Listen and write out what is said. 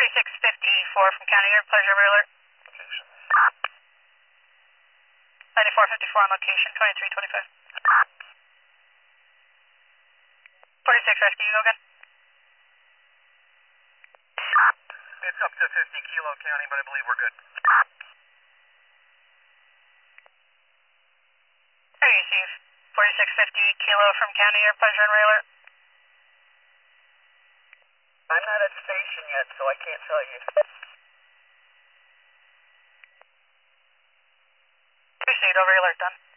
4654 from County Air, pleasure alert. Location. 9454 on location, 2325. 46 rescue, you go again? It's up to 50 Kilo County, but I believe we're good. Hey, receive 4650 Kilo from County Air, pleasure and alert. I'm not at station yet, so I can't tell you. Received, over alert done.